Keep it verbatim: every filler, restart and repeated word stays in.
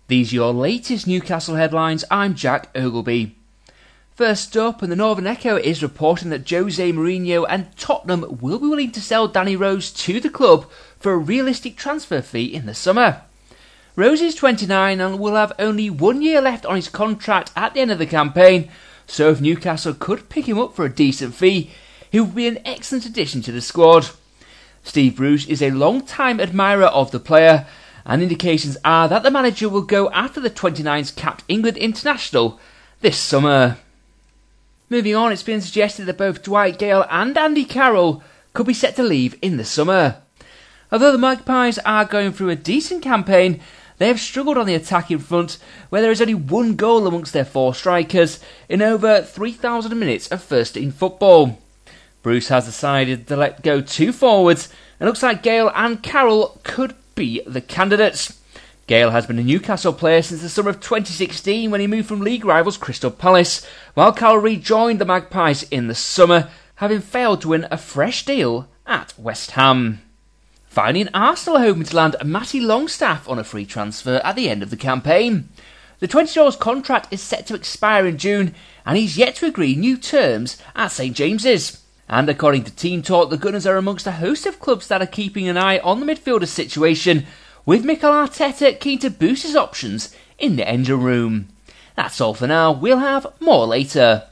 These are your latest Newcastle headlines. I'm Jack Ogilvie. First up, and the Northern Echo is reporting that Jose Mourinho and Tottenham will be willing to sell Danny Rose to the club for a realistic transfer fee in the summer. Rose is twenty-nine and will have only one year left on his contract at the end of the campaign, so if Newcastle could pick him up for a decent fee, he would be an excellent addition to the squad. Steve Bruce is a long-time admirer of the player, and indications are that the manager will go after the twenty-nine's capped England international this summer. Moving on, it's been suggested that both Dwight Gale and Andy Carroll could be set to leave in the summer. Although the Magpies are going through a decent campaign, they have struggled on the attacking front, where there is only one goal amongst their four strikers in over three thousand minutes of first-team football. Bruce has decided to let go two forwards, and looks like Gale and Carroll could be the candidates. Gale has been a Newcastle player since the summer of twenty sixteen when he moved from league rivals Crystal Palace, while Carroll rejoined the Magpies in the summer, having failed to win a fresh deal at West Ham. Finally, Arsenal are hoping to land Matty Longstaff on a free transfer at the end of the campaign. The twenty-year-old's contract is set to expire in June, and he's yet to agree new terms at St James's. And according to Team Talk, the Gunners are amongst a host of clubs that are keeping an eye on the midfielder's situation, with Mikel Arteta keen to boost his options in the engine room. That's all for now, we'll have more later.